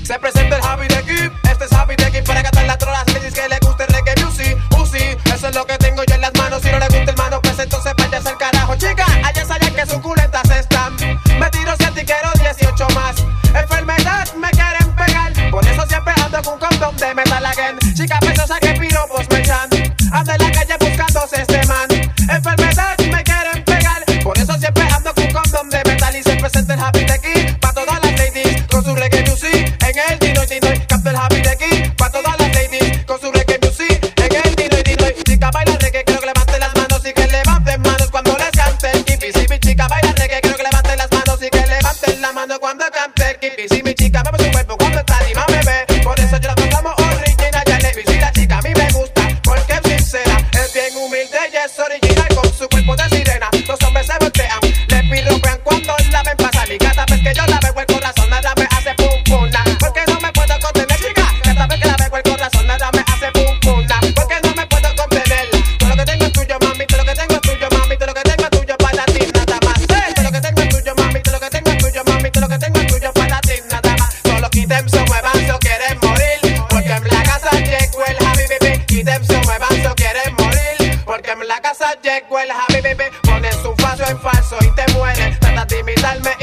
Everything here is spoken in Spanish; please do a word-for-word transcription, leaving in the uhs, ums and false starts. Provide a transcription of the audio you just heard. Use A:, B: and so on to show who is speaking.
A: Se presenta el Happy de aquí, este es Happy de aquí para cantar las trolas. Ladies que le guste el reggae music, Uzi, eso es lo que tengo yo en las manos. Si no le gusta el mano, pues entonces váyase al carajo. Chica, allá saben que suculentas están. Me tiro siete y quiero dieciocho más. Enfermedad me quieren pegar, por eso siempre ando con condón de metal again. Chica pesosa que piropos me echan, ando en la calle buscándose este man. Enfermedad me quieren pegar, por eso siempre ando con condón de metal. Y se presenta el Happy de aquí, pa' todas las ladies, con su reggae music en el dinoy dinoy. Capta el Happy de aquí, pa' todas las ladies, con su reggae music en el dinoy dinoy. Chica baila reggae, quiero que levanten las manos y que levanten manos cuando les cante el kipi. Si mi chica baila reggae, quiero que levanten las manos y que levanten la mano cuando cante el kipi. Si mi chica mueve su cuerpo cuando está anima me ve, por eso yo la proclamo original. Ya le vi, si la chica a mí me gusta, porque es sincera, es bien humilde y es original con su cuerpo de sirena. Los hombres se voltean, le piropean cuando la ven pasar. Y cada vez que yo la veo el corazón nada me hace pum pum na. Porque no me puedo contener, chica. Cada vez que la veo el corazón nada me hace pum pum na. Porque no me puedo contener. Todo lo que tengo es tuyo, mami. Todo lo que tengo es tuyo, mami. Todo lo que tengo es tuyo para ti, nada más. Eh, todo lo que tengo es tuyo, mami. Todo lo que tengo es tuyo, mami. Todo lo que tengo es tuyo para ti, nada más. Solo quiten, se muevan, se quieren morir. Porque en la casa llegó el Happy Baby. Quiten, se muevan, se quieren morir. Porque en la casa llegó el Happy Baby. Ponen su falso en falso y te mueres. Trata de imitarme